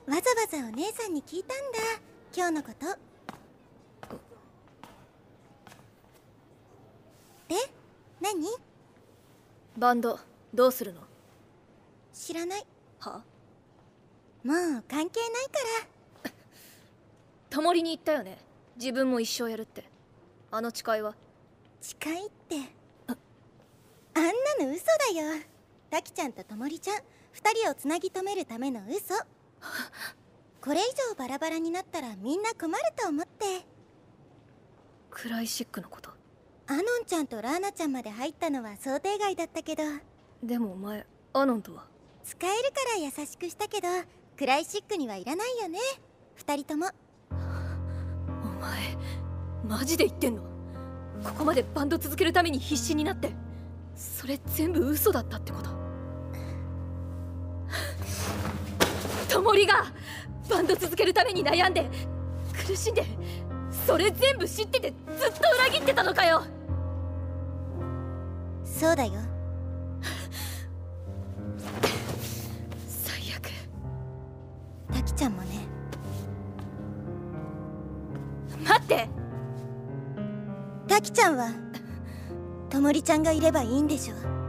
わざわざお姉さんに聞いたんだ、今日のこと。で、何？ バンドどうするの？ 知らない。 は？ もう関係ないから。 泊まりに行ったよね、自分も一生やるって。あの誓いは？ 誓いってあんなの嘘だよ。滝ちゃんとともりちゃん2人をつなぎ止めるための嘘。これ以上バラバラになったらみんな困ると思って。 クライシックのこと？ アノンちゃんとラーナちゃんまで入ったのは想定外だったけど。 でもお前アノンとは？ 使えるから優しくしたけど、クライシックにはいらないよね、2人とも。 お前マジで言ってんの？ここまでバンド続けるために必死になって、それ全部嘘だったってこと？ともりがバンド続けるために悩んで苦しんで、それ全部知っててずっと裏切ってたのかよ。 そうだよ。 最悪。 滝ちゃんもね。 待って、 滝ちゃんはともりちゃんがいればいいんでしょ。